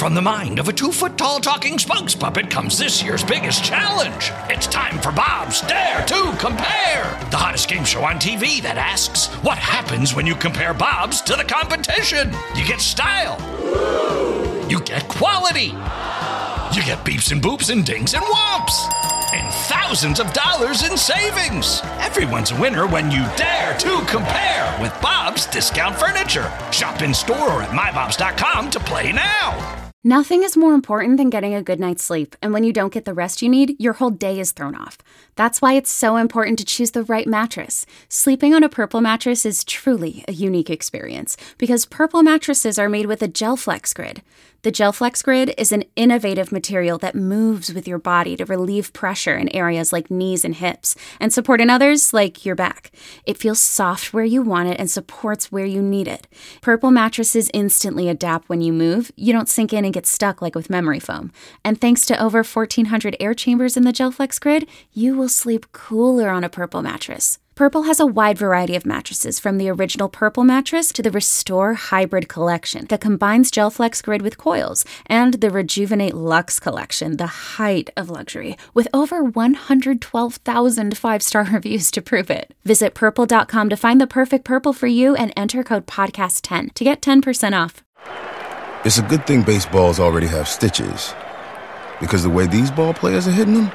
From the mind of a 2-foot-tall talking spokes puppet comes this year's biggest challenge. It's time for Bob's Dare to Compare, the hottest game show on TV that asks, what happens when you compare Bob's to the competition? You get style. You get quality. You get beeps and boops and dings and whomps. And thousands of dollars in savings. Everyone's a winner when you dare to compare with Bob's Discount Furniture. Shop in store or at mybobs.com to play now. Nothing is more important than getting a good night's sleep, and when you don't get the rest you need, your whole day is thrown off. That's why it's so important to choose the right mattress. Sleeping on a Purple mattress is truly a unique experience, because Purple mattresses are made with a GelFlex Grid. The GelFlex Grid is an innovative material that moves with your body to relieve pressure in areas like knees and hips, and support in others like your back. It feels soft where you want it and supports where you need it. Purple mattresses instantly adapt when you move. You don't sink in and get stuck like with memory foam. And thanks to over 1,400 air chambers in the GelFlex Grid, you will sleep cooler on a Purple mattress. Purple has a wide variety of mattresses, from the original Purple mattress to the Restore Hybrid collection that combines GelFlex Grid with coils, and the Rejuvenate Luxe collection, the height of luxury, with over 112,000 five-star reviews to prove it. Visit Purple.com to find the perfect Purple for you and enter code PODCAST10 to get 10% off. It's a good thing baseballs already have stitches, because the way these ball players are hitting them,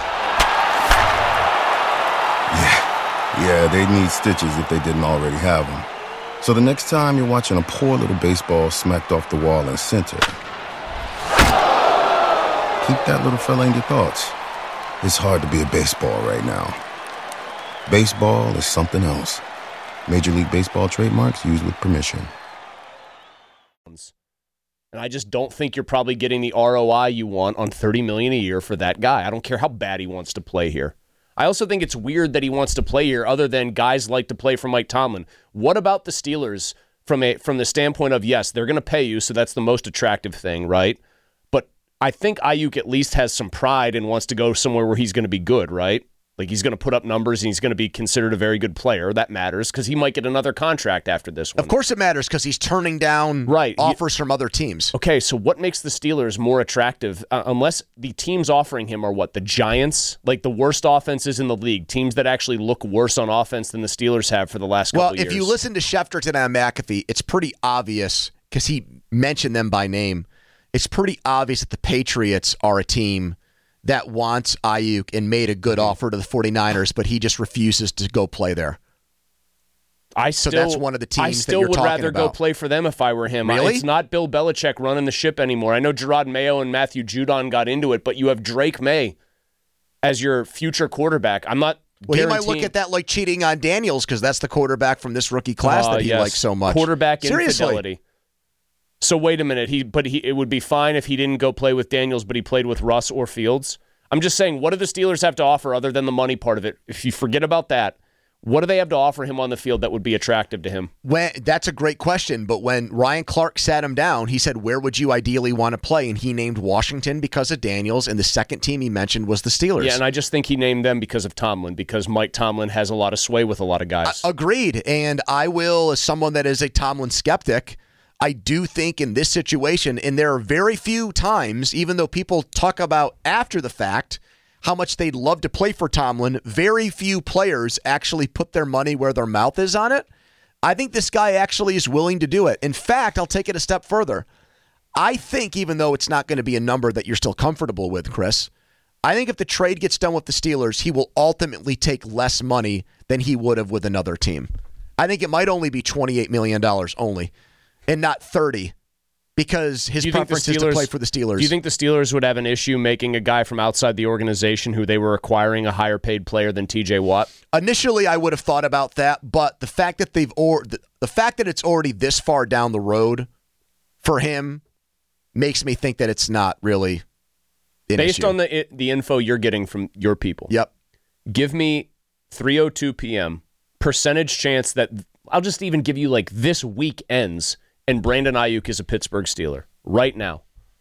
yeah, they need stitches if they didn't already have them. So the next time you're watching a poor little baseball smacked off the wall in center, keep that little fella in your thoughts. It's hard to be a baseball right now. Baseball is something else. Major League Baseball trademarks used with permission. And I just don't think you're probably getting the ROI you want on $30 million a year for that guy. I don't care how bad he wants to play here. I also think it's weird that he wants to play here, other than guys like to play for Mike Tomlin. What about the Steelers from the standpoint of, yes, they're going to pay you, so that's the most attractive thing, right? But I think Ayuk at least has some pride and wants to go somewhere where he's going to be good, right? Like, he's going to put up numbers and he's going to be considered a very good player. That matters because he might get another contract after this one. Of course it matters because he's turning down offers from other teams. Okay, so what makes the Steelers more attractive? Unless the teams offering him are what? The Giants? Like the worst offenses in the league. Teams that actually look worse on offense than the Steelers have for the last couple years. Well, if you listen to Schefter today on McAfee, it's pretty obvious, because he mentioned them by name, it's pretty obvious that the Patriots are a team that wants Ayuk and made a good offer to the 49ers, but he just refuses to go play there. So that's one of the teams that you're talking about. I still would rather go play for them if I were him. Really? It's not Bill Belichick running the ship anymore. I know Gerard Mayo and Matthew Judon got into it, but you have Drake May as your future quarterback. I'm not He might look at that like cheating on Daniels, because that's the quarterback from this rookie class that he likes so much. Quarterback infidelity. So wait a minute. It would be fine if he didn't go play with Daniels, but he played with Russ or Fields. I'm just saying, what do the Steelers have to offer other than the money part of it? If you forget about that, what do they have to offer him on the field that would be attractive to him? That's a great question, but when Ryan Clark sat him down, he said, where would you ideally want to play? And he named Washington because of Daniels, and the second team he mentioned was the Steelers. Yeah, and I just think he named them because of Tomlin, because Mike Tomlin has a lot of sway with a lot of guys. Agreed, and I will, as someone that is a Tomlin skeptic, I do think in this situation, and there are very few times, even though people talk about after the fact how much they'd love to play for Tomlin, very few players actually put their money where their mouth is on it. I think this guy actually is willing to do it. In fact, I'll take it a step further. I think, even though it's not going to be a number that you're still comfortable with, Chris, I think if the trade gets done with the Steelers, he will ultimately take less money than he would have with another team. I think it might only be $28 million only, and not 30, because his preference is to play for the Steelers. Do you think the Steelers would have an issue making a guy from outside the organization who they were acquiring a higher paid player than TJ Watt? Initially, I would have thought about that, but the fact that the fact that it's already this far down the road for him makes me think that it's not really an Based issue. on the info you're getting from your people. Yep. Give me 3:02 p.m. percentage chance that I'll just even give you like this week ends and Brandon Ayuk is a Pittsburgh Steeler right now.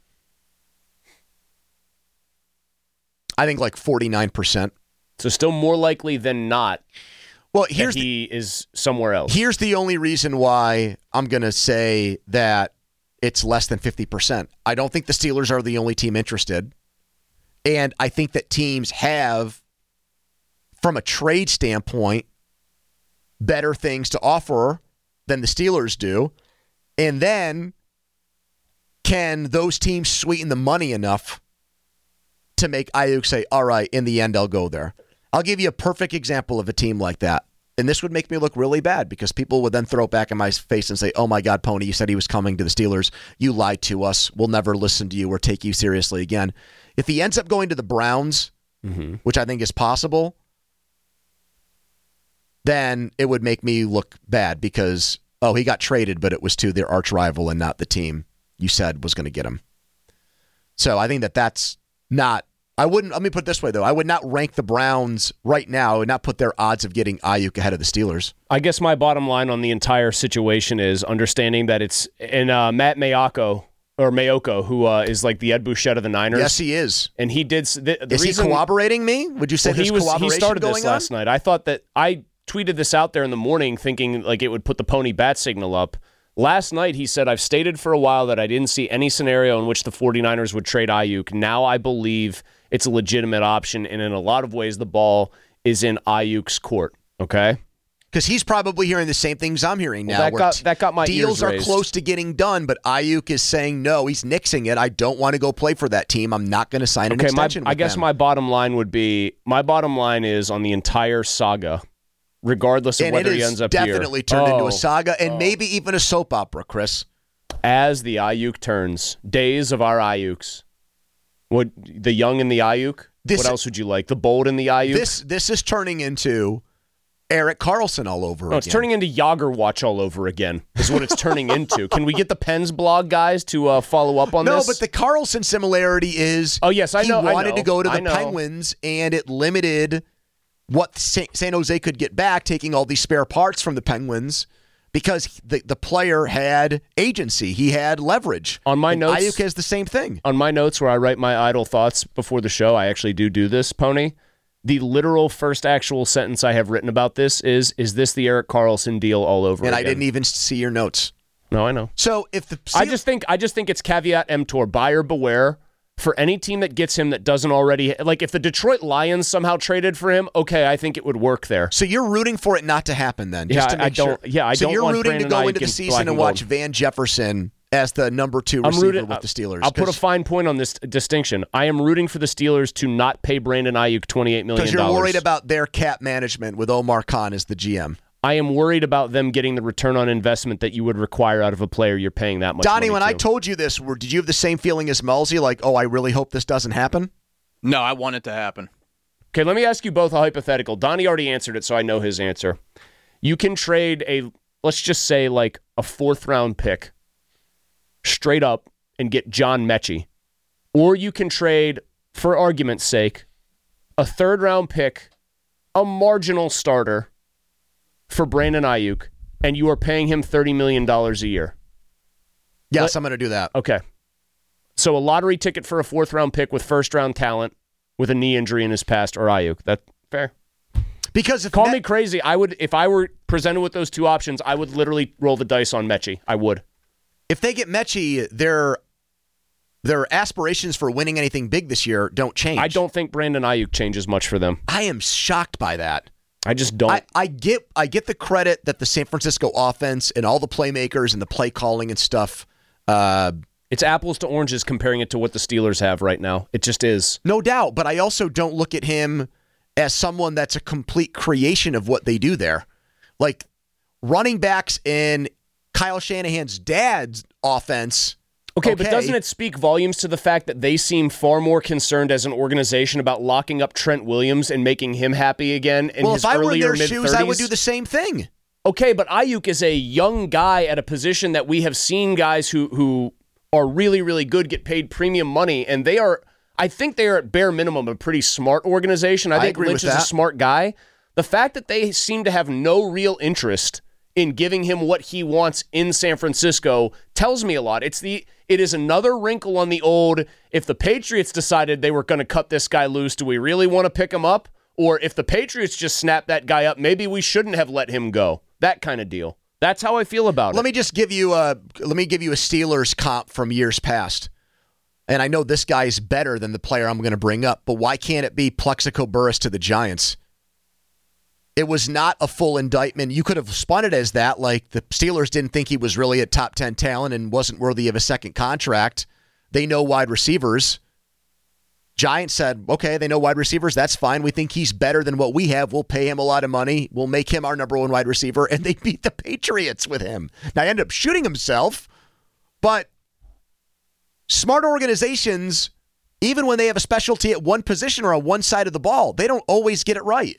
I think like 49%. So still more likely than not that he is somewhere else. Here's the only reason why I'm going to say that it's less than 50%. I don't think the Steelers are the only team interested. And I think that teams have, from a trade standpoint, better things to offer than the Steelers do. And then, can those teams sweeten the money enough to make Ayuk say, all right, in the end, I'll go there? I'll give you a perfect example of a team like that. And this would make me look really bad because people would then throw it back in my face and say, oh my God, Pony, you said he was coming to the Steelers. You lied to us. We'll never listen to you or take you seriously again. If he ends up going to the Browns, which I think is possible, then it would make me look bad because, oh, he got traded, but it was to their arch rival and not the team you said was going to get him. So I think that that's not, let me put it this way, though. I would not rank the Browns right now. I would not put their odds of getting Ayuk ahead of the Steelers. I guess my bottom line on the entire situation is understanding that it's, and Matt Mayoko, who is like the Ed Bouchette of the Niners. Yes, he is. And he did. Is he corroborating me? Would you say there's corroboration he started going this last on? night. I thought that I tweeted this out there in the morning thinking like it would put the Pony bat signal up. Last night, he said, I've stated for a while that I didn't see any scenario in which the 49ers would trade Ayuk. Now I believe it's a legitimate option, and in a lot of ways, the ball is in Ayuk's court, okay? Because he's probably hearing the same things I'm hearing now. That got my deals ears are raised. close to getting done, but Ayuk is saying, no, he's nixing it. I don't want to go play for that team. I'm not going to sign an extension with I guess them. my bottom line is on the entire saga, regardless of whether he ends up here. And it is definitely turned into a saga and maybe even a soap opera, Chris. As the Ayuk turns, days of our Ayuks. What, the young and the Ayuk? What else would you like? The bold and the Ayuk? This is turning into Eric Carlson all over again. It's turning into Yager Watch all over again, is what it's turning into. Can we get the Pens blog guys to follow up on this? No, but the Carlson similarity is I know. He wanted to go to the Penguins, and it limited what San Jose could get back, taking all these spare parts from the Penguins, because the player had agency. He had leverage. On my notes, Ayuk has the same thing. On my notes where I write my idle thoughts before the show, I actually do this, Pony. The literal first actual sentence I have written about this is this the Eric Carlson deal all over again? And I didn't even see your notes. No, I know. So if the I just think it's caveat emptor, buyer beware. For any team that gets him that doesn't already, like if the Detroit Lions somehow traded for him, okay, I think it would work there. So you're rooting for it not to happen then? Yeah, just to make sure. Yeah, I so don't you're want rooting Brandon to go Ayuk into the season and watch Van Jefferson as the number 2 receiver with the Steelers. I'll put a fine point on this distinction. I am rooting for the Steelers to not pay Brandon Ayuk $28 million. Because you're worried about their cap management with Omar Khan as the GM. I am worried about them getting the return on investment that you would require out of a player you're paying that much Donnie, money when to. I told you this, did you have the same feeling as Mulsey? Like, oh, I really hope this doesn't happen? No, I want it to happen. Okay, let me ask you both a hypothetical. Donnie already answered it, so I know his answer. You can trade let's just say like a 4th-round pick straight up and get John Mechie. Or you can trade, for argument's sake, a 3rd-round pick, a marginal starter, for Brandon Ayuk, and you are paying him $30 million a year. Yes, I'm going to do that. Okay. So a lottery ticket for a 4th-round pick with 1st-round talent with a knee injury in his past, or Ayuk. That fair? Because Call me crazy. If I were presented with those 2 options, I would literally roll the dice on Mechie. I would. If they get Mechie, their aspirations for winning anything big this year don't change. I don't think Brandon Ayuk changes much for them. I am shocked by that. I just don't. I get the credit that the San Francisco offense and all the playmakers and the play calling and stuff. It's apples to oranges comparing it to what the Steelers have right now. It just is. No doubt, but I also don't look at him as someone that's a complete creation of what they do there. Like running backs in Kyle Shanahan's dad's offense. Okay, but doesn't it speak volumes to the fact that they seem far more concerned as an organization about locking up Trent Williams and making him happy again in his earlier mid-30s? If I were in their shoes, I would do the same thing. Okay, but Ayuk is a young guy at a position that we have seen guys who are really, really good get paid premium money, and I think they are at bare minimum a pretty smart organization. I think Lynch is a smart guy. The fact that they seem to have no real interest in giving him what he wants in San Francisco tells me a lot. It is another wrinkle on the old, if the Patriots decided they were going to cut this guy loose, do we really want to pick him up? Or if the Patriots just snap that guy up, maybe we shouldn't have let him go. That kind of deal. That's how I feel about it. Let me give you a Steelers comp from years past. And I know this guy is better than the player I'm going to bring up, but why can't it be Plexico Burress to the Giants? It was not a full indictment. You could have spun it as that, like the Steelers didn't think he was really a top 10 talent and wasn't worthy of a second contract. They know wide receivers. Giants said, okay, they know wide receivers. That's fine. We think he's better than what we have. We'll pay him a lot of money. We'll make him our number one wide receiver. And they beat the Patriots with him. Now, he ended up shooting himself, but smart organizations, even when they have a specialty at one position or on one side of the ball, they don't always get it right.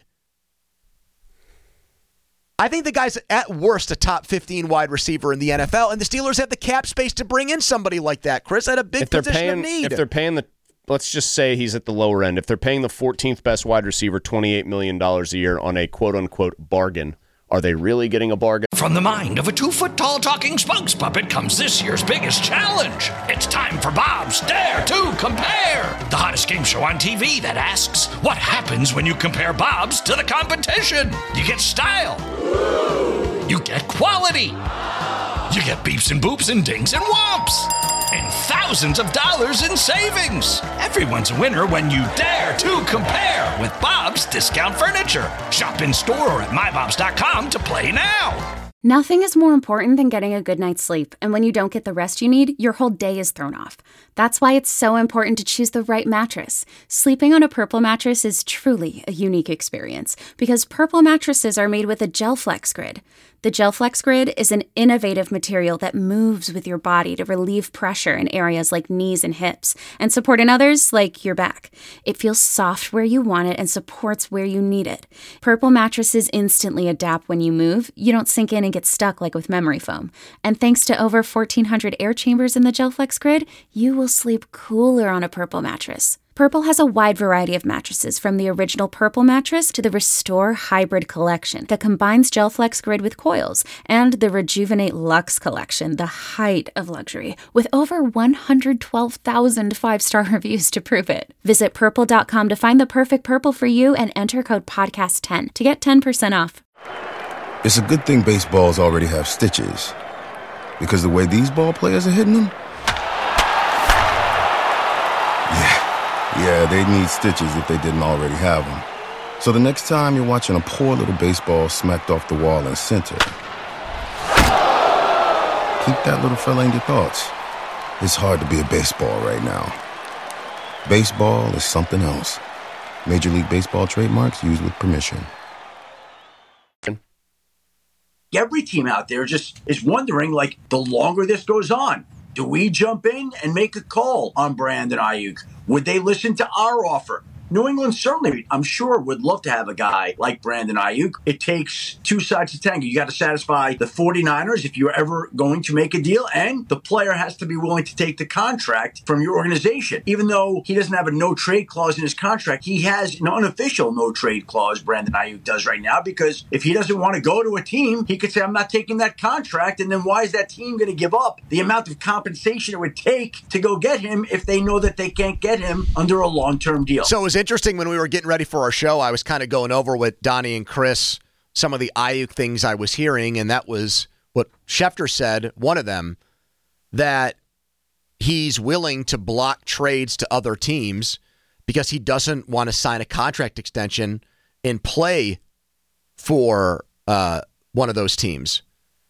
I think the guy's at worst a top 15 wide receiver in the NFL, and the Steelers have the cap space to bring in somebody like that, Chris, at a big position of need. If they're paying let's just say he's at the lower end. If they're paying the 14th best wide receiver $28 million a year on a quote-unquote bargain, are they really getting a bargain? From the mind of a 2-foot-tall talking spokes puppet comes this year's biggest challenge. It's time for Bob's Dare to Compare, the hottest game show on TV that asks, what happens when you compare Bob's to the competition? You get style. You get quality. You get beeps and boops and dings and whomps. And thousands of dollars in savings. Everyone's a winner when you dare to compare with Bob's Discount Furniture. Shop in store or at mybobs.com to play now. Nothing is more important than getting a good night's sleep, and when you don't get the rest you need, your whole day is thrown off. That's why it's so important to choose the right mattress. Sleeping on a Purple mattress is truly a unique experience, because Purple mattresses are made with a GelFlex Grid. The GelFlex Grid is an innovative material that moves with your body to relieve pressure in areas like knees and hips, and support in others like your back. It feels soft where you want it and supports where you need it. Purple mattresses instantly adapt when you move. You don't sink in and get stuck like with memory foam. And thanks to over 1,400 air chambers in the GelFlex Grid, you will sleep cooler on a Purple mattress. Purple has a wide variety of mattresses, from the original Purple mattress to the Restore Hybrid collection that combines GelFlex Grid with coils, and the Rejuvenate Luxe collection, the height of luxury, with over 112,000 5-star reviews to prove it. Visit Purple.com to find the perfect Purple for you and enter code PODCAST10 to get 10% off. It's a good thing baseballs already have stitches, because the way these ball players are hitting them, yeah, they'd need stitches if they didn't already have them. So the next time you're watching a poor little baseball smacked off the wall in center, keep that little fella in your thoughts. It's hard to be a baseball right now. Baseball is something else. Major League Baseball trademarks used with permission. Every team out there just is wondering, like, the longer this goes on, do we jump in and make a call on Brandon Ayuk? Would they listen to our offer? New England certainly, I'm sure, would love to have a guy like Brandon Ayuk. It takes two sides to tango. You got to satisfy the 49ers if you're ever going to make a deal, and the player has to be willing to take the contract from your organization. Even though he doesn't have a no-trade clause in his contract, he has an unofficial no-trade clause, Brandon Ayuk does right now, because if he doesn't want to go to a team, he could say, I'm not taking that contract, and then why is that team going to give up the amount of compensation it would take to go get him if they know that they can't get him under a long-term deal? So it was interesting when we were getting ready for our show. I was kind of going over with Donnie and Chris some of the Ayuk things I was hearing, and that was what Schefter said, one of them, that he's willing to block trades to other teams because he doesn't want to sign a contract extension and play for one of those teams.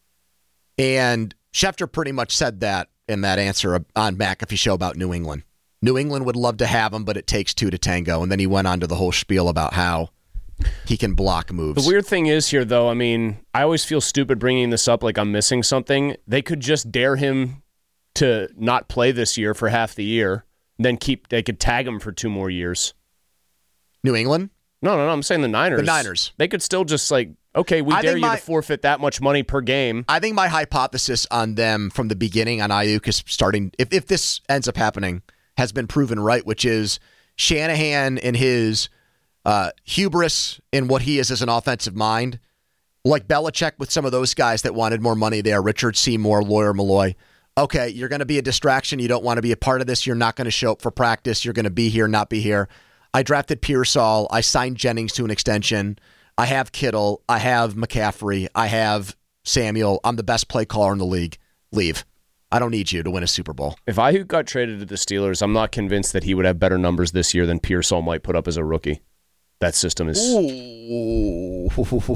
And Schefter pretty much said that in that answer on McAfee Show about New England. New England would love to have him, but it takes two to tango. And then he went on to the whole spiel about how he can block moves. The weird thing is here, though, I mean, I always feel stupid bringing this up like I'm missing something. They could just dare him to not play this year for half the year, then they could tag him for 2 more years. New England? No, I'm saying the Niners. The Niners. They could still just okay, we dare you to forfeit that much money per game. I think my hypothesis on them from the beginning on Ayuk is starting, if this ends up happening, has been proven right, which is Shanahan and his hubris in what he is as an offensive mind, like Belichick with some of those guys that wanted more money there, Richard Seymour, Lawyer Malloy. Okay, you're going to be a distraction. You don't want to be a part of this. You're not going to show up for practice. You're going to be here, not be here. I drafted Pearsall. I signed Jennings to an extension. I have Kittle. I have McCaffrey. I have Samuel, I'm the best play caller in the league. Leave. I don't need you to win a Super Bowl. If Ayuk got traded to the Steelers, I'm not convinced that he would have better numbers this year than Pearsall might put up as a rookie. That system is... Ooh.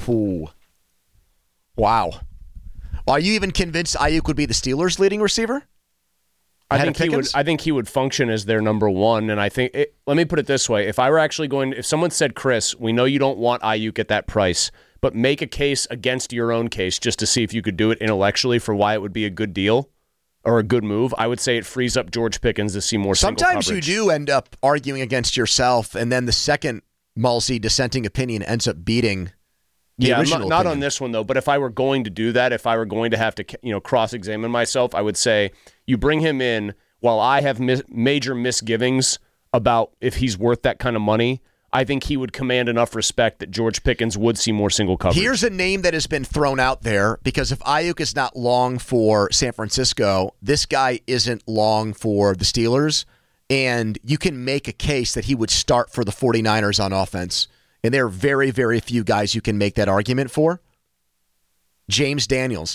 Wow. Are you even convinced Ayuk would be the Steelers' leading receiver? I think he would function as their number one, and I think let me put it this way: if someone said, Chris, we know you don't want Ayuk at that price, but make a case against your own case just to see if you could do it intellectually for why it would be a good deal or a good move, I would say it frees up George Pickens to see more single coverage. Sometimes you do end up arguing against yourself, and then the second Mulsey dissenting opinion ends up beating the original not opinion. on this one, though, but if I were going to do that, if I were going to have to cross-examine myself, I would say you bring him in while I have major misgivings about if he's worth that kind of money. I think he would command enough respect that George Pickens would see more single coverage. Here's a name that has been thrown out there, because if Ayuk is not long for San Francisco, this guy isn't long for the Steelers, and you can make a case that he would start for the 49ers on offense. And there are very, very few guys you can make that argument for. James Daniels.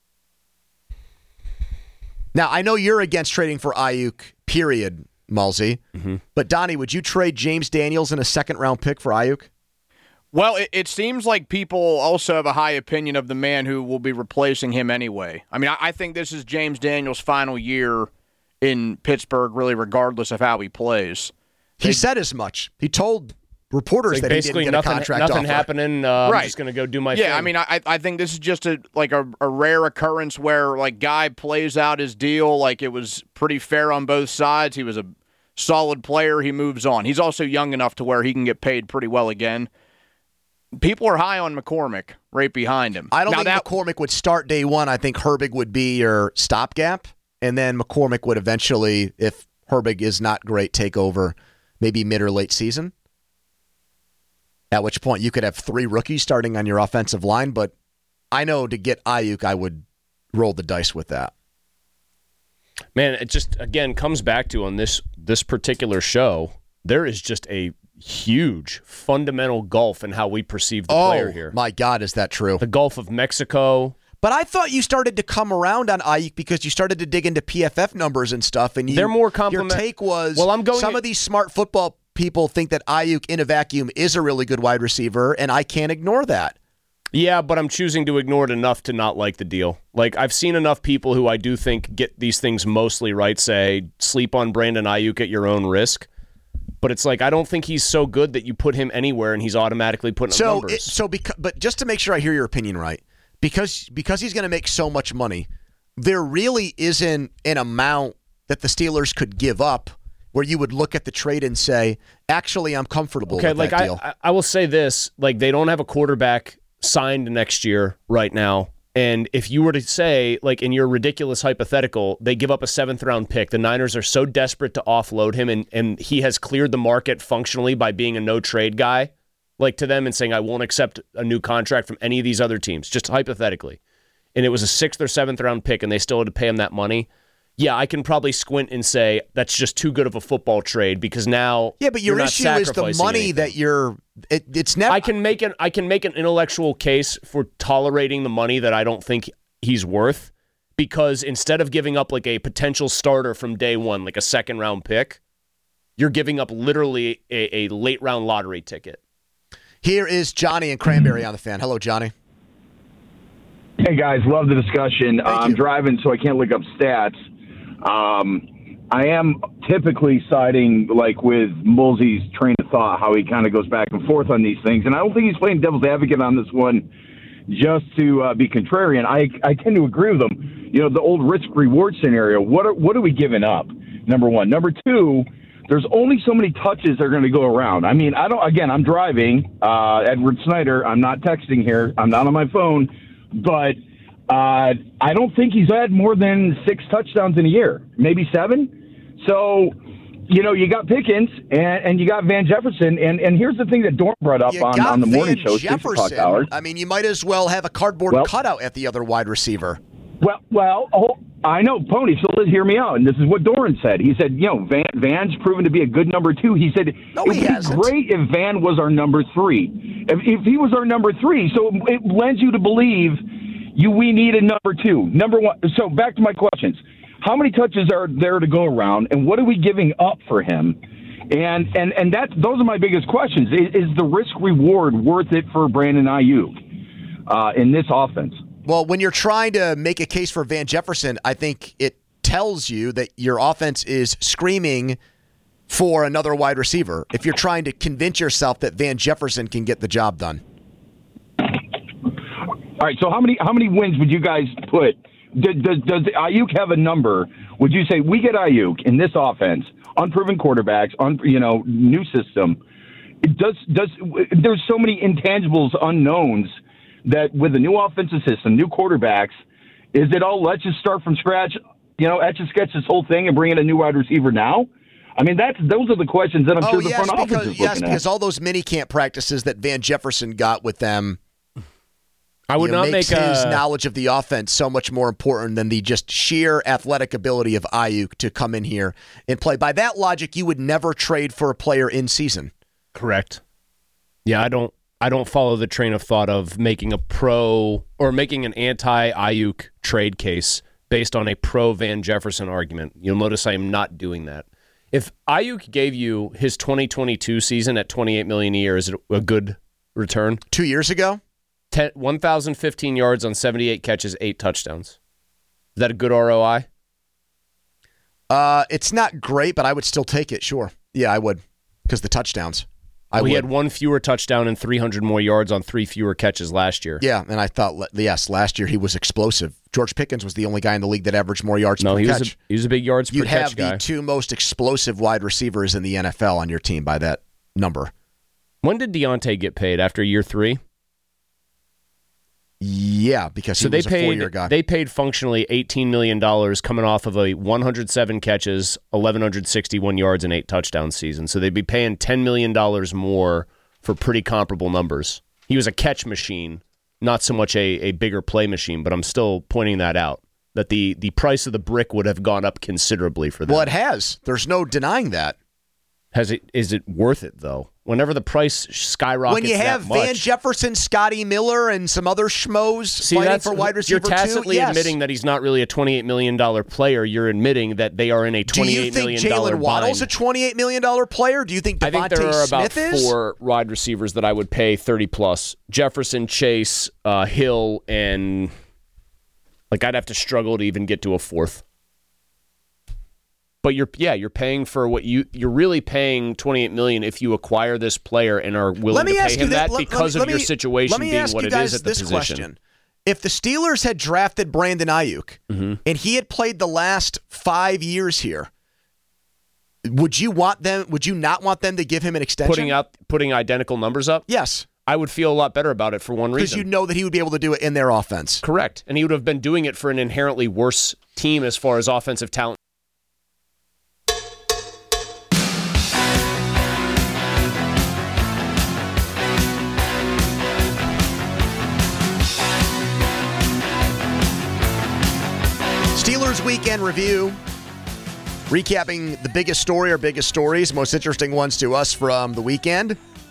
Now, I know you're against trading for Ayuk, period, Mulsey. Mm-hmm. But, Donnie, would you trade James Daniels in a second-round pick for Ayuk? Well, it seems like people also have a high opinion of the man who will be replacing him anyway. I mean, I think this is James Daniels' final year in Pittsburgh, really, regardless of how he plays. He said as much. He told reporters that he didn't get a contract offer. Nothing happening. I'm just going to go do my thing. Yeah, I mean, I think this is just a rare occurrence where guy plays out his deal like it was pretty fair on both sides. He was a solid player. He moves on. He's also young enough to where he can get paid pretty well again. People are high on McCormick right behind him. I don't think McCormick would start day one. I think Herbig would be your stopgap, and then McCormick would eventually, if Herbig is not great, take over maybe mid or late season. At which point you could have 3 rookies starting on your offensive line, but I know to get Ayuk, I would roll the dice with that. Man, it just, again, comes back to on this particular show, there is just a huge fundamental gulf in how we perceive the player here. My God, is that true? The Gulf of Mexico. But I thought you started to come around on Ayuk because you started to dig into PFF numbers and stuff, and they're more your take was, some of these smart football people think that Ayuk in a vacuum is a really good wide receiver, and I can't ignore that. Yeah, but I'm choosing to ignore it enough to not like the deal. I've seen enough people who I do think get these things mostly right say, sleep on Brandon Ayuk at your own risk. But it's I don't think he's so good that you put him anywhere and he's automatically putting up numbers. But just to make sure I hear your opinion right, because he's going to make so much money, there really isn't an amount that the Steelers could give up where you would look at the trade and say, actually, I'm comfortable with that deal. I will say this, they don't have a quarterback signed next year right now. And if you were to say, in your ridiculous hypothetical, they give up a 7th-round pick, the Niners are so desperate to offload him, and he has cleared the market functionally by being a no-trade guy, to them and saying, I won't accept a new contract from any of these other teams, just hypothetically. And it was a 6th or 7th-round pick, and they still had to pay him that money. Yeah, I can probably squint and say that's just too good of a football trade because now but your issue is the money that it's never. I can make an intellectual case for tolerating the money that I don't think he's worth because instead of giving up a potential starter from day one, a 2nd-round pick, you're giving up literally a late-round lottery ticket. Here is Johnny and Cranberry on the Fan. Hello, Johnny. Hey, guys. Love the discussion. I'm driving, so I can't look up stats. I am typically siding with Mulsey's train of thought, how he kind of goes back and forth on these things. And I don't think he's playing devil's advocate on this one just to be contrarian. I tend to agree with him. The old risk-reward scenario, what are we giving up, number one? Number two, there's only so many touches that are going to go around. I mean, I'm driving. Edward Snyder, I'm not texting here. I'm not on my phone. But I don't think he's had more than 6 touchdowns in a year, maybe 7. So, you got Pickens and you got Van Jefferson. And here's the thing that Dorn brought up on the morning show. Jefferson. I mean, you might as well have a cardboard cutout at the other wide receiver. I know, Pony, so let's hear me out. And this is what Doran said. He said, Van's proven to be a good number 2. He said, it would be great if Van was our number 3. If he was our number 3, so it lends you to believe, We need a number two. Number one. So back to my questions. How many touches are there to go around, and what are we giving up for him? And those are my biggest questions. Is the risk reward worth it for Brandon Ayuk in this offense? Well, when you're trying to make a case for Van Jefferson, I think it tells you that your offense is screaming for another wide receiver. If you're trying to convince yourself that Van Jefferson can get the job done. All right. So how many wins would you guys put? Does Ayuk have a number? Would you say we get Ayuk in this offense, unproven quarterbacks, new system? There's so many intangibles, unknowns, that with a new offensive system, new quarterbacks, is it all let's just start from scratch, etch and sketch this whole thing and bring in a new wide receiver now? I mean, those are the questions that I'm sure the front office is looking at. Because all those mini camp practices that Van Jefferson got with them, I would not makes his knowledge of the offense so much more important than the just sheer athletic ability of Ayuk to come in here and play. By that logic, you would never trade for a player in season. Correct. Yeah, I don't follow the train of thought of making a pro or making an anti-Ayuk trade case based on a pro Van Jefferson argument. You'll notice I am not doing that. If Ayuk gave you his 2022 season at $28 million a year, is it a good return? 2 years ago? 1,015 yards on 78 catches, 8 touchdowns. Is that a good ROI? It's not great, but I would still take it, sure. Yeah, I would, because the touchdowns. He had 1 fewer touchdown and 300 more yards on 3 fewer catches last year. Yeah, and I thought, yes, last year he was explosive. George Pickens was the only guy in the league that averaged more yards per catch. He was a big yards per catch guy. You have the 2 most explosive wide receivers in the NFL on your team by that number. When did Deontay get paid? After year 3? Yeah, because he was a 4-year guy. They paid functionally $18 million coming off of a 107 catches, 1,161 yards, and 8 touchdown season. So they'd be paying $10 million more for pretty comparable numbers. He was a catch machine, not so much a bigger play machine, but I'm still pointing that out, that the price of the brick would have gone up considerably for them. Well, it has. There's no denying that. Is it worth it, though? Whenever the price skyrockets when you have Van Jefferson, Scotty Miller, and some other schmoes fighting for wide receiver you're tacitly admitting that he's not really a $28 million player. You're admitting that they are in a $28 million Do you think Jalen Waddle's a $28 million player? Do you think Devontae I think there are Smith about is? 4 wide receivers that I would pay 30+. Jefferson, Chase, Hill, and I'd have to struggle to even get to a 4th. But you're paying for what you're really paying $28 million if you acquire this player and are willing to pay him that because of your situation being what it is at the position. Question. If the Steelers had drafted Brandon Ayuk and he had played the last 5 years here, would you not want them to give him an extension? Putting identical numbers up? Yes. I would feel a lot better about it for one reason. Because you know that he would be able to do it in their offense. Correct. And he would have been doing it for an inherently worse team as far as offensive talent. Steelers Weekend Review, recapping the biggest story or biggest stories, most interesting ones to us from the weekend.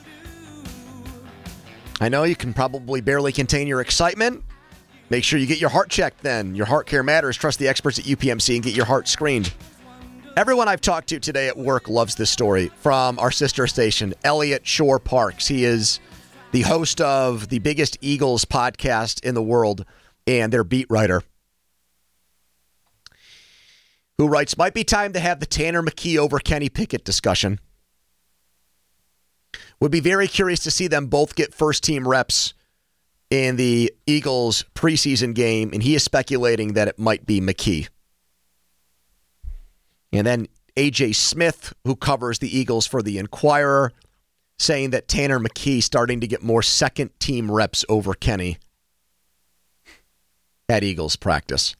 I know you can probably barely contain your excitement. Make sure you get your heart checked then. Your heart care matters. Trust the experts at UPMC and get your heart screened. Everyone I've talked to today at work loves this story from our sister station, Elliot Shore Parks. He is the host of the biggest Eagles podcast in the world and their beat writer, who writes, might be time to have the Tanner McKee over Kenny Pickett discussion. Would be very curious to see them both get first-team reps in the Eagles preseason game, and he is speculating that it might be McKee. And then A.J. Smith, who covers the Eagles for the Inquirer, saying that Tanner McKee starting to get more second-team reps over Kenny at Eagles practice.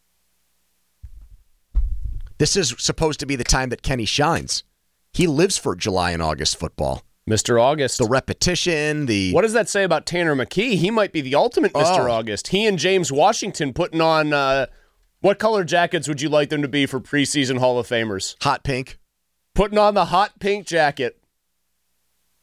This is supposed to be the time that Kenny shines. He lives for July and August football. Mr. August. The repetition, What does that say about Tanner McKee? He might be the ultimate Mr. August. He and James Washington putting on, what color jackets would you like them to be for preseason Hall of Famers? Hot pink. Putting on the hot pink jacket.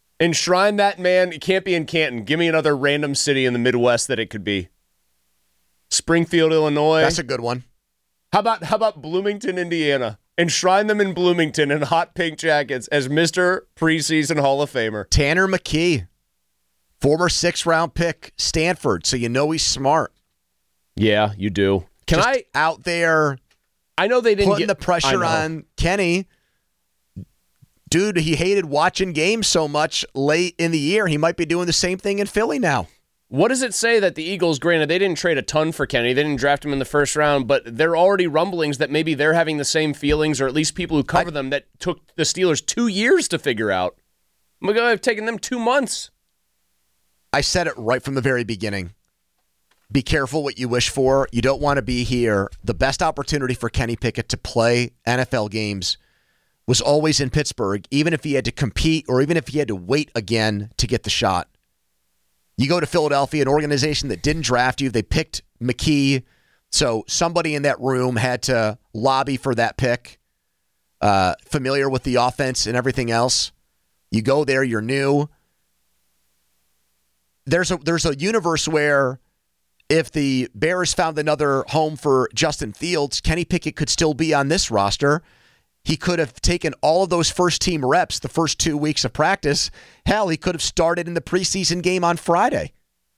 Enshrine that man. It can't be in Canton. Give me another random city in the Midwest that it could be. Springfield, Illinois. That's a good one. How about Bloomington, Indiana? Enshrine them in Bloomington in hot pink jackets as Mr. Preseason Hall of Famer. Tanner McKee, former 6th-round pick, Stanford, so you know he's smart. Yeah, you do. Out there? I know they didn't putting the pressure on Kenny. Dude, he hated watching games so much late in the year. He might be doing the same thing in Philly now. What does it say that the Eagles, granted, they didn't trade a ton for Kenny. They didn't draft him in the first round, but there are already rumblings that maybe they're having the same feelings, or at least people who cover them, that took the Steelers 2 years to figure out. I'm going to have taken them 2 months. I said it right from the very beginning. Be careful what you wish for. You don't want to be here. The best opportunity for Kenny Pickett to play NFL games was always in Pittsburgh, even if he had to compete or even if he had to wait again to get the shot. You go to Philadelphia, an organization that didn't draft you. They picked McKee, so somebody in that room had to lobby for that pick, familiar with the offense and everything else. You go there, you're new. There's a universe where if the Bears found another home for Justin Fields, Kenny Pickett could still be on this roster. He could have taken all of those first-team reps the first 2 weeks of practice. Hell, he could have started in the preseason game on Friday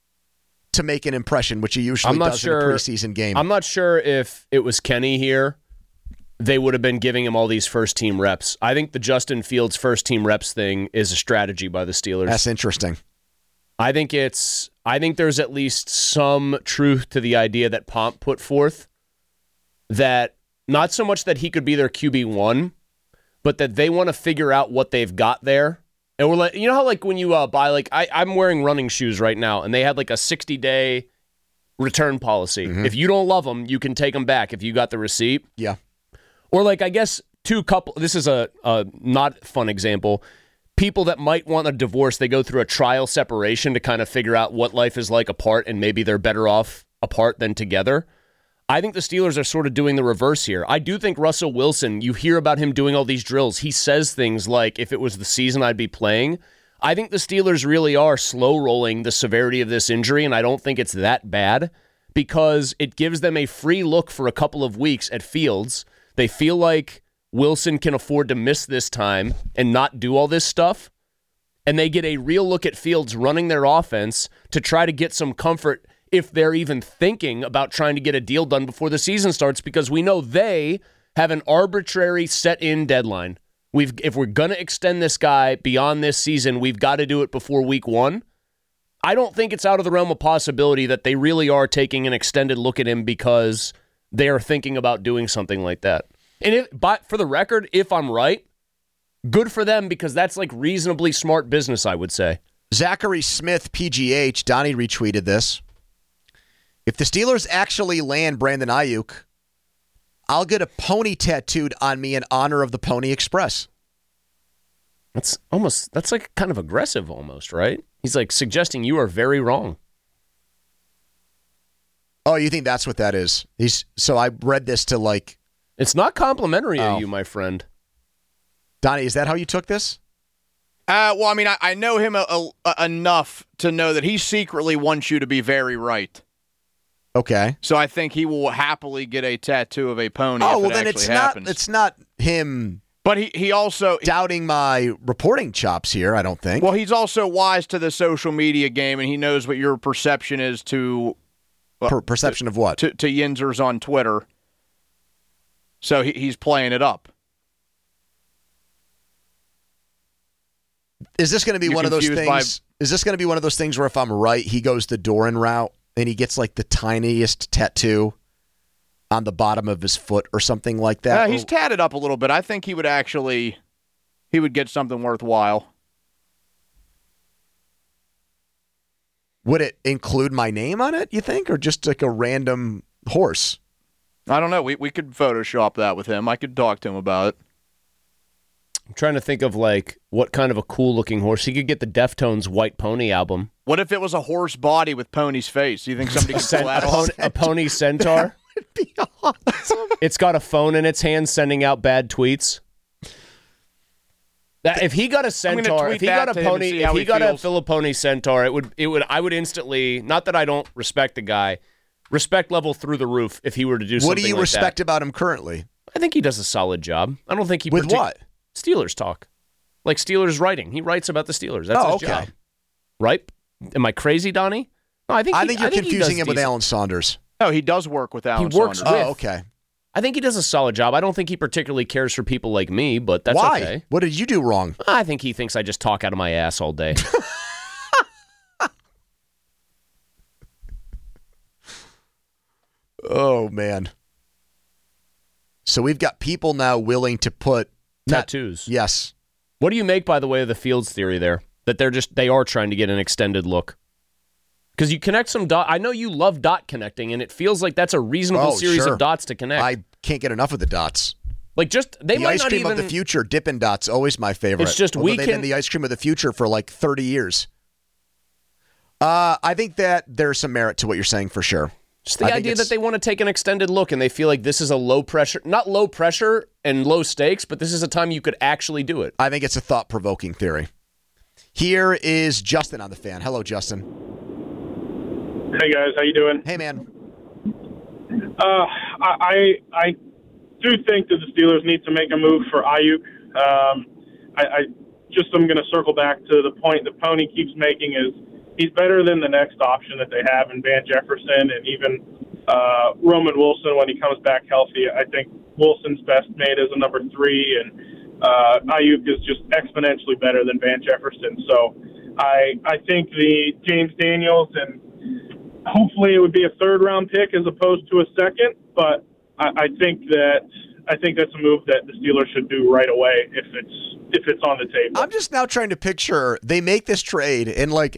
to make an impression, which he usually does in a preseason game. I'm not sure if it was Kenny here, they would have been giving him all these first-team reps. I think the Justin Fields first-team reps thing is a strategy by the Steelers. That's interesting. I think there's at least some truth to the idea that Pomp put forth, that not so much that he could be their QB1, but that they want to figure out what they've got there. And we're like, you know how like when you buy, like I'm wearing running shoes right now, and they had like a 60-day return policy. Mm-hmm. If you don't love them, you can take them back if you got the receipt. Yeah. Or like, I guess this is a not fun example. People that might want a divorce, they go through a trial separation to kind of figure out what life is like apart, and maybe they're better off apart than together. I think the Steelers are sort of doing the reverse here. I do think Russell Wilson, you hear about him doing all these drills. He says things like, if it was the season, I'd be playing. I think the Steelers really are slow-rolling the severity of this injury, and I don't think it's that bad because it gives them a free look for a couple of weeks at Fields. They feel like Wilson can afford to miss this time and not do all this stuff, and they get a real look at Fields running their offense to try to get some comfort if they're even thinking about trying to get a deal done before the season starts, because we know they have an arbitrary set-in deadline. If we're going to extend this guy beyond this season, we've got to do it before week 1. I don't think it's out of the realm of possibility that they really are taking an extended look at him because they are thinking about doing something like that. And but for the record, if I'm right, good for them, because that's like reasonably smart business, I would say. Zachary Smith, PGH, Donnie retweeted this. If the Steelers actually land Brandon Ayuk, I'll get a pony tattooed on me in honor of the Pony Express. That's like kind of aggressive almost, right? He's like suggesting you are very wrong. Oh, you think that's what that is? So I read this to like... It's not complimentary of you, my friend. Donnie, is that how you took this? Well, I mean, I know him enough to know that he secretly wants you to be very right. Okay. So I think he will happily get a tattoo of a pony. Oh, if well, it then happens. It's not him. But he also doubting my reporting chops here, I don't think. Well, he's also wise to the social media game, and he knows what your perception is to perception of what? To Yinzers on Twitter. So he's playing it up. Is this going to be one of those things? Is this going to be one of those things where if I'm right, he goes the Doran route and he gets like the tiniest tattoo on the bottom of his foot or something like that? He's tatted up a little bit. I think he would get something worthwhile. Would it include my name on it, you think, or just like a random horse? I don't know. We could Photoshop that with him. I could talk to him about it. I'm trying to think of like what kind of a cool-looking horse. He could get the Deftones White Pony album. What if it was a horse body with pony's face? Do you think somebody could pull that off? A pony centaur? That would be awesome. It's got a phone in its hand sending out bad tweets. If he got a centaur, if he got a pony, if he got a Filiponi centaur, it would I would instantly, not that I don't respect the guy, Respect level through the roof if he were to do something like that. What do you respect about him currently? I think he does a solid job. I don't think he... With what? Steelers talk. Like Steelers writing. He writes about the Steelers. That's his job. Right? Am I crazy, Donnie? No, I think you're confusing him with Alan Saunders. No, he does work with Alan Saunders. He works with. Oh, okay. I think he does a solid job. I don't think he particularly cares for people like me, but that's Why? okay. What did you do wrong? I think he thinks I just talk out of my ass all day. Oh, man. So we've got people now willing to put... Tattoos. Yes. What do you make, by the way, of the Fields theory there? That they are trying to get an extended look? Because you connect some dot. I know you love dot connecting, and it feels like that's a reasonable series of dots to connect. I can't get enough of the dots. Like they might ice not cream even... of the future, Dippin' Dots, always my favorite. It's just they've been the ice cream of the future for like 30 years. I think that there's some merit to what you're saying for sure. Just the idea that they want to take an extended look and they feel like this is a low pressure, not low pressure and low stakes, but this is a time you could actually do it. I think it's a thought-provoking theory. Here is Justin on the Fan. Hello, Justin. Hey, guys. How you doing? Hey, man. I do think that the Steelers need to make a move for Ayuk. I'm going to circle back to the point that Pony keeps making is he's better than the next option that they have in Van Jefferson and even Roman Wilson when he comes back healthy. I think Wilson's best mate is a number 3, and Ayuk is just exponentially better than Van Jefferson. So I think the James Daniels, and hopefully it would be a third-round pick as opposed to a second, but I think that's a move that the Steelers should do right away if it's on the table. I'm just now trying to picture they make this trade and like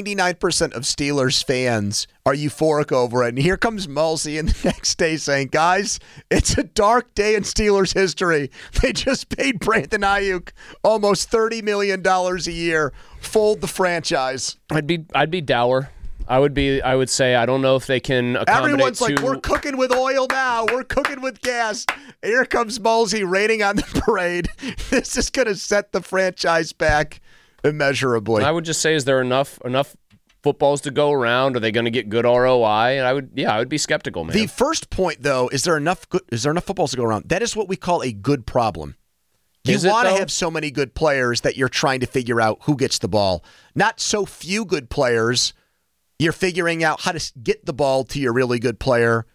99% of Steelers fans are euphoric over it. And here comes Mulsey in the next day saying, guys, it's a dark day in Steelers history. They just paid Brandon Ayuk almost $30 million a year. Fold the franchise. I'd be dour. I would say I don't know if they can accommodate. Everyone's like, we're cooking with oil now. We're cooking with gas. Here comes Mulsey raining on the parade. This is going to set the franchise back immeasurably. I would just say, is there enough footballs to go around? Are they going to get good ROI? And I would be skeptical, man. The first point, though, is there enough footballs to go around? That is what we call a good problem. You want to have so many good players that you're trying to figure out who gets the ball. Not so few good players. You're figuring out how to get the ball to your really good player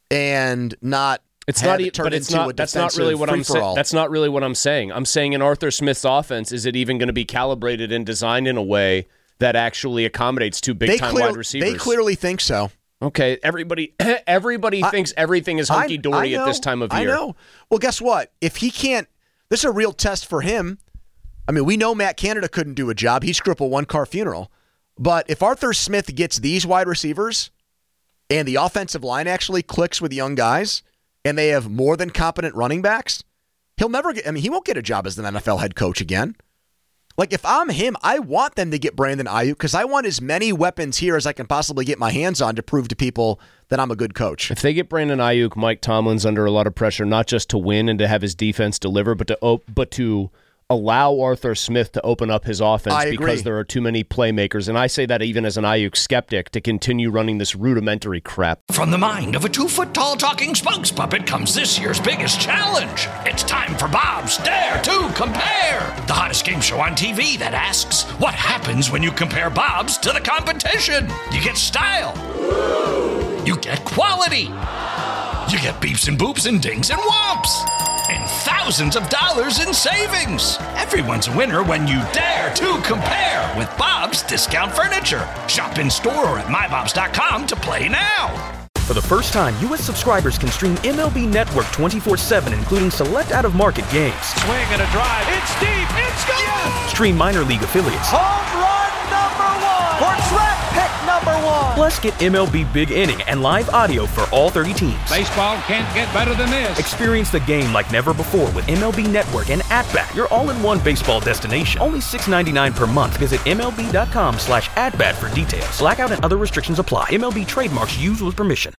and not have it turn into a defensive free-for-all. That's not really what I'm saying. I'm saying in Arthur Smith's offense, is it even going to be calibrated and designed in a way that actually accommodates two big-time wide receivers? They clearly think so. Okay, everybody thinks everything is hunky-dory at this time of year. I know. Well, guess what? If he can't, this is a real test for him. I mean, we know Matt Canada couldn't do a job. He screwed up a one-car funeral. But if Arthur Smith gets these wide receivers and the offensive line actually clicks with young guys and they have more than competent running backs, he won't get a job as an NFL head coach again. Like, if I'm him, I want them to get Brandon Ayuk because I want as many weapons here as I can possibly get my hands on to prove to people that I'm a good coach. If they get Brandon Ayuk, Mike Tomlin's under a lot of pressure, not just to win and to have his defense deliver, but to allow Arthur Smith to open up his offense because there are too many playmakers. And I say that even as an Ayuk skeptic to continue running this rudimentary crap. From the mind of a 2-foot-tall talking spokes puppet comes this year's biggest challenge. It's time for Bob's Dare to Compare, the hottest game show on TV that asks, what happens when you compare Bob's to the competition? You get style. You get quality. You get beeps and boops and dings and whomps. And thousands of dollars in savings. Everyone's a winner when you dare to compare with Bob's Discount Furniture. Shop in store or at mybobs.com to play now. For the first time, U.S. subscribers can stream MLB Network 24/7, including select out-of-market games. Swing and a drive. It's deep. It's gone. Yes! Stream minor league affiliates. Home run number 1. Or draft pick number 1. Plus, get MLB Big Inning and live audio for all 30 teams. Baseball can't get better than this. Experience the game like never before with MLB Network and At-Bat, your all-in-one baseball destination. Only $6.99 per month. Visit MLB.com/AtBat for details. Blackout and other restrictions apply. MLB trademarks used with permission.